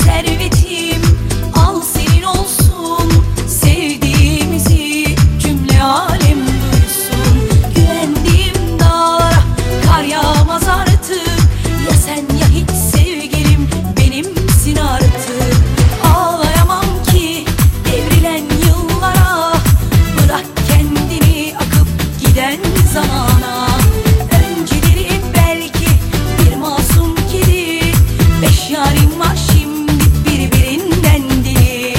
servetim al senin olsun. Sevdiğimizi cümle alem duysun. Güvendiğim dağlara kar yağmaz artık. Ya sen ya hiç sevgilim benimsin artık. Ağlayamam ki devrilen yıllara. Bırak kendini akıp giden zamana. Önceleri belki bir masum kedi. 5 yarim var şimdi birbirinden deli.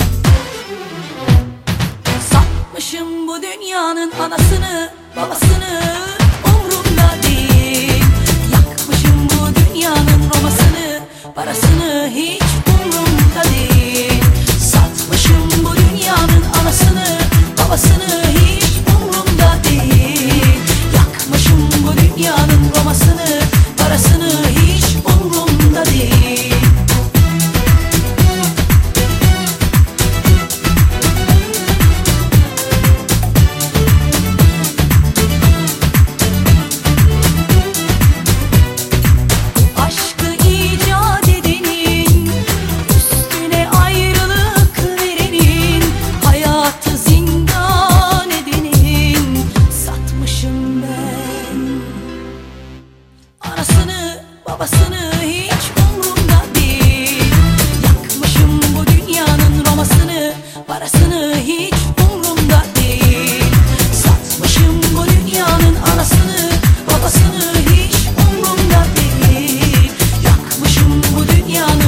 Satmışım bu dünyanın anasını babasını, umrumda değil. Yakmışım bu dünyanın romasını parasını, hiç umrumda değil. Satmışım bu dünyanın anasını babasını, hiç umrumda değil. Yakmışım bu dünyanın romasını parasını, hiç umrumda değil. Aşkı icat edenin, üstüne ayrılık verenin, hayatı zindan edenin satmışım ben. Anasını babasını hiç umrumda değil. Yakmışım bu dünyanın romasını parasını, hiç umrumda değil. Satmışım bu dünyanın anasını babasını, hiç umrumda değil. Yakmışım bu dünyanın